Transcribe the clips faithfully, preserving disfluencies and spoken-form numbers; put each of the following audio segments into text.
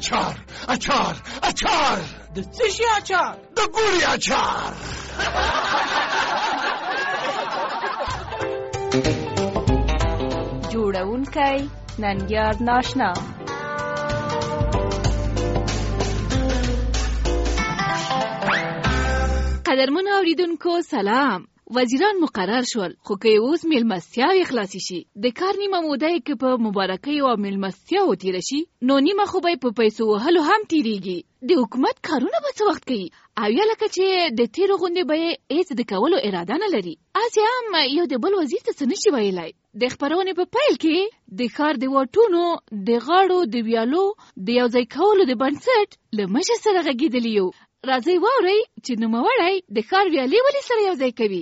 اچار اچار اچار. د څه شي اچار؟ د ګوړې اچار. جوړونکی ننګیار ناشنا. قدرمن اوریدونکو سلام. وزیران مقرر شول، خو که اوس میلمستیاوې خلاصې شي، د کار نیمه موده یې که په مبارکیو او میلمستیاوو تېره شي، نو نیمه خو به یې په پیسو وهلو هم تېرېږي. د حکومت کارونه به څه وخت کوي؟ او یا لکه چې د تېرو غوندې به یې هېڅ د کولو اراده نه لري. هسې هم یو د بل وزیر ته څه نشي ویلی. د خپرونې په پیل کې د ښار د واټونو د غاړو د ویالو د یو ځای کولو د بنسټ له مشر سره غږېدلي یو. راځئ واورئ چې نوموړی د ښار ویالې ولې سره یو ځای کوي.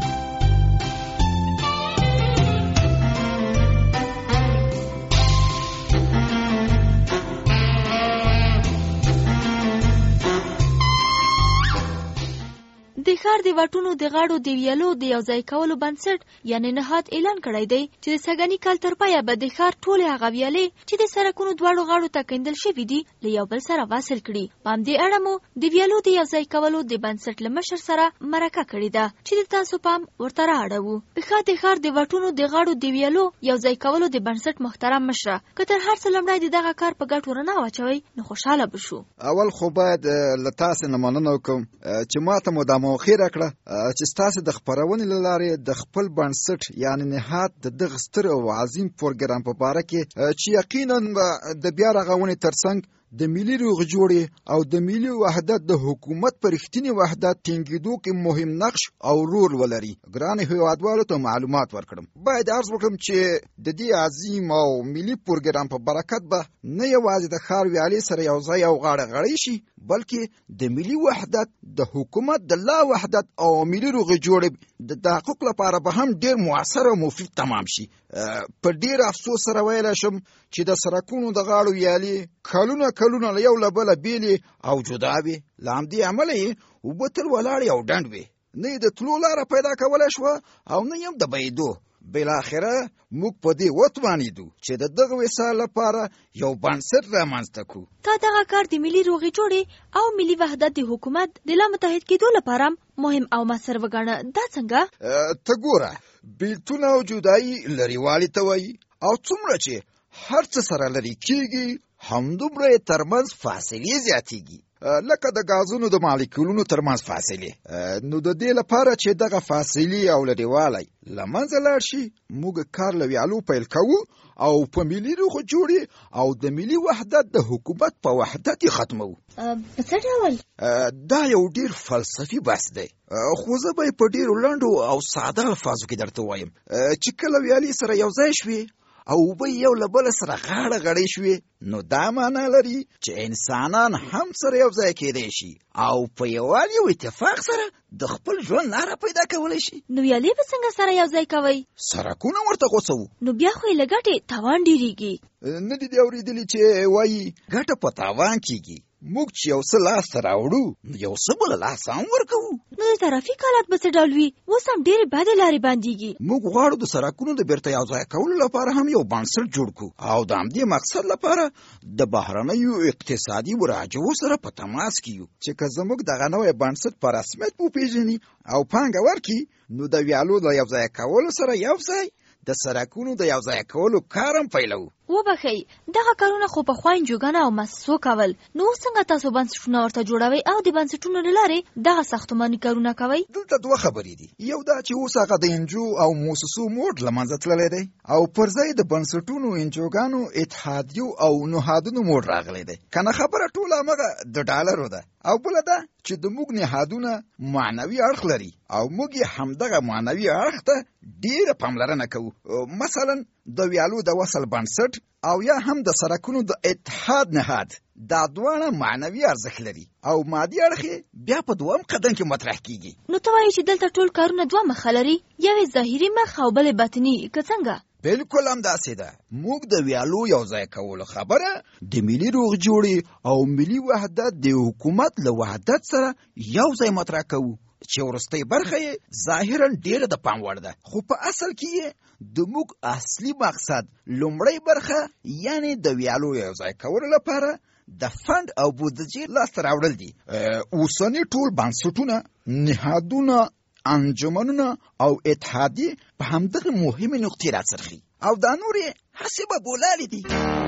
د ښار د واټونو د غاړو د ویالو د یو ځای کولو بنسټ یعنې نهاد اعلان کړی دی چې د سږني کال تر پایه به د ښار ټولې هغه ویالې چې د سړکونو دواړو غاړو ته کیندل شوي دي له یو بل سره وصل کړي. په همدې اړه مو د ویالو د یو ځای کولو د بنسټ له مشر سره مرکه کړې ده چې د تاسو پام ورته رااړوو. د ښار د ښار د واټونو د غاړو د ویالو یو ځای کولو د بنسټ محترم مشره، که تر هر څه لومړی د دغه کار په ګټو رڼا واچوئ نو خوشحاله به شو. اول خو باید له تاسې نه مننه وکړم چې ماته مو دا موقع راکړه چې ستاسې د خپرونې له لارې د خپل بنسټ یعنې نهاد د دغه ستر او عظیم پروګرام په باره کې چې یقینا د بیا رغونې ترڅنګ د ملي روغجوړې او د ملي وحدت د حکومت پر رښتینې وحدت ټینګېدو کې مهم نقش او رول ولري. ګرانو هیوادوالو ته معلومات ورکړم. باید عرض وکړم چې د دې عظیم او ملي پروګرام په برکت به نه یوازې د ښار ویالې سره یو ځای او غاړه غړۍ شي، بلکې د ملي وحدت د حکومت د لا وحدت او ملي روغجوړې د تحقق لپاره به هم ډېر مؤثر او مفید تمام شي. په ډېر افسوس سره ویلی شم چې د سړکونو د غاړو ویالې کلونه کلونه له یو له بله بیلې او جدا وې. له همدې امله یې اوبه تل ولاړې او ډنډ وې، نه یې د تلو لاره پیدا کولی شوه او نه یې هم د بهېدو. بالاخره موږ په دې وتوانېدو چې د دغه وصال لپاره یو بنسټ رامنځته کړو. تا دغه کار د ملي روغې جوړې او ملي وحدت د حکومت د لا متحد کېدو لپاره مهم او مؤثر وګڼه. دا څنګه؟ ته ګوره، بیلتون او جدایي لرېوالي ته وایي، او څومره چې هر څه سره لرې کېږي همدومره یې ترمنځ فاصلې زیاتېږي، لکه د غازونو د مالیکولونو ترمنځ فاصلې. نو د دې لپاره چې دغه فاصلې او لرېوالی له منځه لاړ شي، موږ کار له ویالو پیل کوو او په ملي روغجوړې او د ملي وحدت د حکومت په وحدت یې ختموو. په څه ډول؟ دا یو ډېر فلسفي بحث دی، خو زه به یې په ډېرو لنډو او ساده الفاظو کې درته وایم چې کله ویالې سره یو ځای شوې او اوبه یو له بله سره غاړه غړۍ شوې، نو دا معنا لري چې انسانان هم سره یو ځای کېدی شي او په یووالي او اتفاق سره د خپل ژوند لاره پیدا کولی شي. نو ویالې به څنګه سره یو ځای کوئ؟ سړکونه ورته غوڅوو. نو بیا خو یې له ګټې تاوان ډېرېږي. نه دي دې اورېدلي چې وایي ګټه په تاوان کېږي. موږ چې یو څه لاسته راوړو نو یو څه بله لاسه هم ورکوو. نو د ترافیک حالات به څه ډول وي؟ اوس هم ډېرې بدې لارې بندېږي. موږ غواړو د سړکونو د بیرته یو ځای کولو لپاره هم یو بنسټ جوړ کړو او د همدې مقصد لپاره د بهرنیو اقتصادي مراجعو سره په تماس کې یو چې که زموږ دغه نوی بنسټ په رسمیت وپېژني او پانګه ورکړي، نو د ویالو د یو ځای کولو سره یو ځای د سړکونو د یو ځای کولو کار هم پیلوو. وبښئ، دغه کارونه خو پخوا انجوګانو او مؤسسو کول، نو اوس څنګه تاسو بنسټونه ورته جوړوئ او د بنسټونو له لارې دغه ساختماني کارونه کوئ؟ دلته دوه خبرې دي. یو دا چې اوس هغه د انجو او مؤسسو موډ له منځه تللی دی او پر ځای د بنسټونو، انجوګانو، اتحادیو او نهادونو موډ راغلی دی. که نه خبره ټوله همغه د ډالرو ده. او بله ده چې د موږ نهادونه معنوي اړخ لري او موږ یې همدغه معنوي اړخ ته ډېره پاملرنه کوو. مثلا د ویالو د وصل بنسټ او یا هم د سړکونو د اتحاد نهاد، دا دواړه معنوي ارزښت لري او مادي اړخ بیا په دویم قدم کې مطرح کیږي. نو ته وایې چې دلته ټول کارونه دوه مخه لري، یو یې ظاهري مخ او بل یې باطني، که څنګه؟ بالکل همداسې ده. موږ د ویالو یو ځای کولو خبره د ملي روغجوړې او ملي وحدت د حکومت له وحدت سره یو ځای مطرح کوو چې وروستۍ برخه یې ظاهرا ډېره د پام وړ ده، خو په اصل کې یې د موږ اصلي مقصد لومړۍ برخه یعنې د ویالو یو ځای کولو لپاره د فند او بودجې لاسته راوړل دي. اوسني ټول بنسټونه، نهادونه، انجمنونه او اتحادیې په همدغه مهمې نقطې راڅرخي او دا نورې هسې به بولالې دي.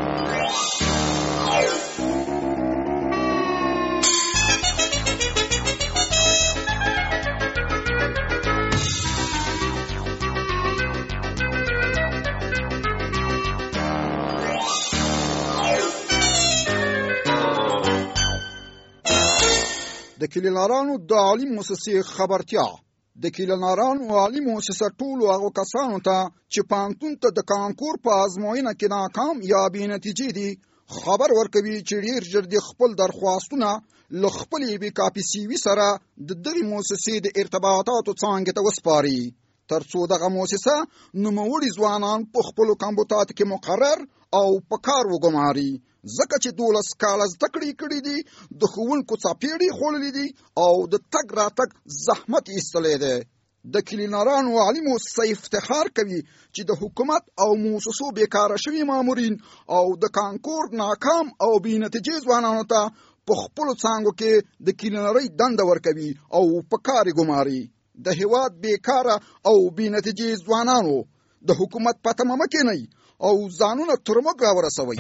د کلیلارانو د عالي مؤسسې خبرتیا. د کلیلارانو عالي مؤسسه ټولو هغو کسانو ته چې پوهنتون ته د کانکور په ازموینه کې ناکام یا بې نتیجې دي خبر ورکوي چې ډېر ژر د خپل درخواستونه له خپلې بې کاپي سی وي سره د دغې مؤسسې د ارتباطاتو څانګې ته وسپاري، تر څو دغه مؤسسه نوموړي ځوانان په خپلو کمبوتاتو کې مقرر او په کار وګماري، ځکه چې دولس کاله زده کړې کړي دي، د ښوونکو څپېړې خوړلې دي او د تګ راتګ زحمت ایستلی دی. د کلیلارانو عالي مؤسسه افتخار کوي چې د حکومت او مؤسسو بیکاره شوي مامورین او د کانکور ناکام او بې نتیجې ځوانانو ته په خپلو څانګو کې د کلیلارۍ دنده ورکوي او په کار یې ګماري. د هېواد بیکاره او بې نتیجې ځوانانو د حکومت په تمه مه کښېنئ او ځانونه تر موږ راورسوئ.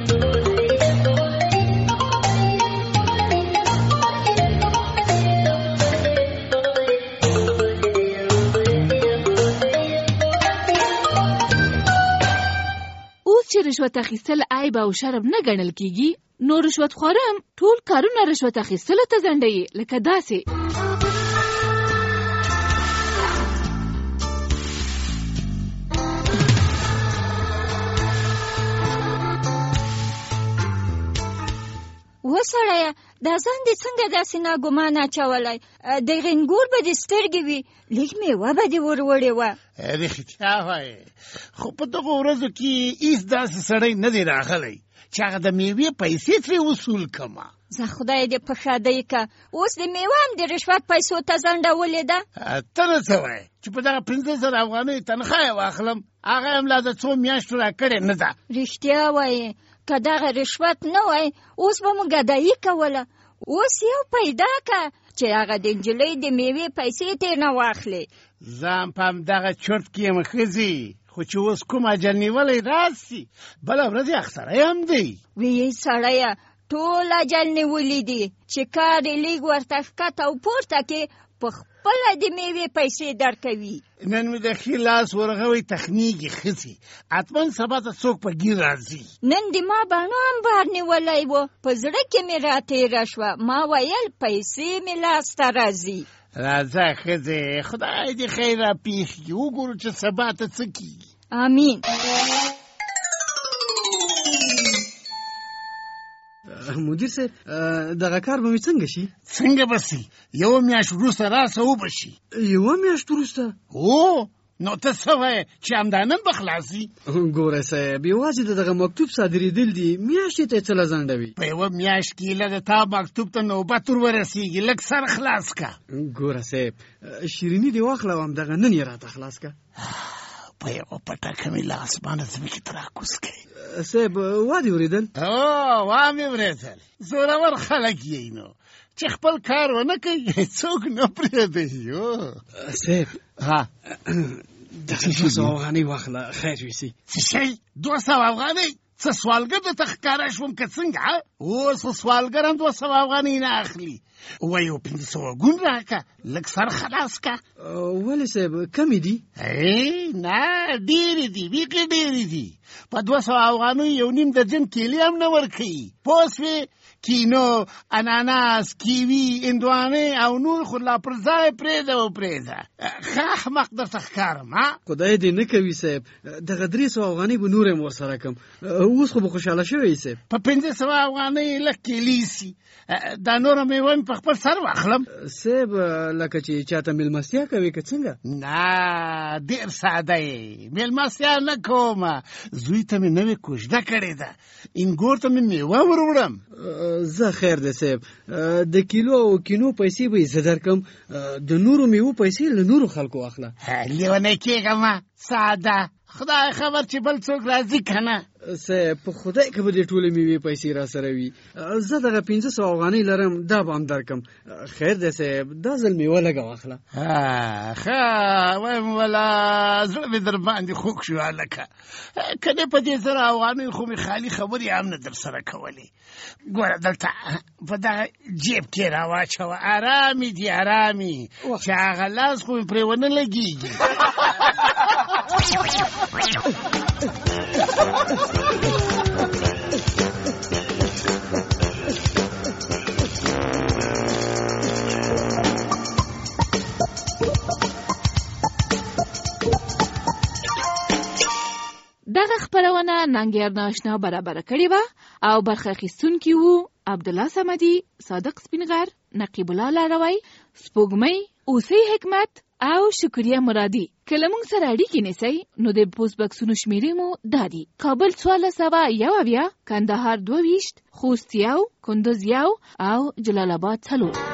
چې رشوت اخیستل عیب او شرم نه ګڼل کیږي، نو رشوت خورم ټول کارونه رشوت اخیستلو ته ځنډوي، لکه داسې. وسړیه دا ځان دې څنګه داسې ناګمان اچولی؟ د غنګور به دې سترګې وي، لږ میوه به دې ور وړې وه. رښتیا وایې، خو په دغو ورځو کې هېڅ داسې سړی نه دی راغلی چې هغه د میوې پیسې ترې وصول کړمه. زه خدای دې په ښادۍ که اوس د میوه هم د رشوت پیسو ته ځنډولې ده. ته نه څه وایې چې په دغه پنځه زره افغانیو تنخواه یې واخلم، هغه هم لا د څو میاشتو راکړې نه ده. رښتیا وایې، که دغه رشوت نه وای اوس به مو ګدایي کوله. اوس یو پیدا که چې هغه د نجلۍ د میوې پیسې ترې نه واخلې. زه هم په همدغه چرت کې یم ښځې، خو چې اوس کوم اجل نیولی راسي بله ورځ یې اختری هم دی. ویې سړیه ټول اجل نیولی دي چې کار یې لیږ ورته ښکته او پورته کې په خپله د میوې پیسې درکوي. نن مې د ښي لاس ورغوی تخنیږي ښځې، حتما سبا ته څوک په ګیر راځي. نن د ما بڼو هم بار نیولی و، په زړه کې مې راتېره شوه، ما ویل پیسې مې لاسته راځي. راځه ښځې، خدای دې خیر راپېښ کړي، وګورو چې سبا ته څه کېږي. امین. مدیر صاحب دغه کار به مې څنګه شي؟ څنګه به سي؟ یوه میاشت وروسته راسه وبه شي. یوه میاشت وروسته؟ هو، نو ته څه وایې چې همدا نن به خلاصي؟ ګوره صاحب، یوازې د دغه مکتوب صادرېدل دي، میاشتې ته یې څه له ځنډوي؟ په یوه میاشت کې ایله د تا مکتوب ته نوبت ور ورسېږي، لږ سر خلاص که. ګوره صاحب، شیریني دې واخله او همدغه نن یې راته خلاص که. په یوه پټکه مې له اسمانه ځمکې ته راکوز کړې. صاحب وا دې اورېدل؟ او وا مې اورېدل. زورور خلک یې نو چې خپل کار ونه کوي څوک نه پرېږدي. صاحب ها دغه دوه سوه افغانۍ واخله، خیر ویسي. څه شی؟ دوه سوه افغانۍ؟ څه سوالګر درته ښکاره شوم که څنګه؟ اوس خو سوالګر هم دوه سوه افغانۍ نه اخلي. وایي یو پنځه سوه ګون راکه، لږ سر خلاص که. ولې صاحب کمې دي؟ نه ډېرې دي، بیخي ډېرې دي. په دوه سوه افغانیو یو نیم درجن کیلې هم نه ورکوي. پوه سوې؟ کینو، اناناس، کیوي، هندوانې او نور خو لا پر ځای پرېږده و پرېږده. ښه احمق درته ښکارم. خدای دې نه کوي صاحب، دغه درې سوه افغانۍ به نور هم ورسره کړم، اوس خو به خوشحاله شوی صاحب. په پنځه سوه افغانۍ لږ کیلې سي، دا نوره میوه مې په خپل سر واخلم. صاحب لکه چې چاته مېلمستیا کوې که څنګه؟ نه ډېر ساده یې، مېلمستیا نه کومه. زوی ته مې نوې کوژده کړې ده، انګور ته مې میوه ور وړم. زه خیر دی صاحب، د کیلو او کینو پیسې به یې زه درکړم، د نورو میوو پیسې له نورو خلکو واخله. لیونی کېږم، ساده خدای خبر چې بل څوک راځي که نه. صاحب په خدای که به دې ټولې میوې پیسې را سره وي، زه دغه پنځه سوه افغانۍ لرم، دا به هم درکم. خیر دی صاحب، دا ځل میوه لږه واخله. ښه وایم ولا زړه مې در باندې خوږ شو هلکه، که نه په دې زره افغانیو خو مې خالي خبرې هم نه در سره کولې. ګوره دلته په دغه جیب کې را واچوه، ارامي دي ارامي، چې هغه لاس خو مې پرې ونه لګېږي. دغه خپرونه ننګیار ناشنا برابر کړې وه او برخه اخیستونکي وو عبدالله صمدي، صادق سپینغر، نقیب الله لاروی، سپوږمۍ، اوسۍ حکمت او شکریه مرادي. که له موږ سره اړیکې نیسئ نو د پوسټ بکسونو شمیرې مو دا دي: کابل څوارلس سوه یو اویا، کندهار دوه ویشت، خوست یو، کندوز یو او جلال آباد څلور.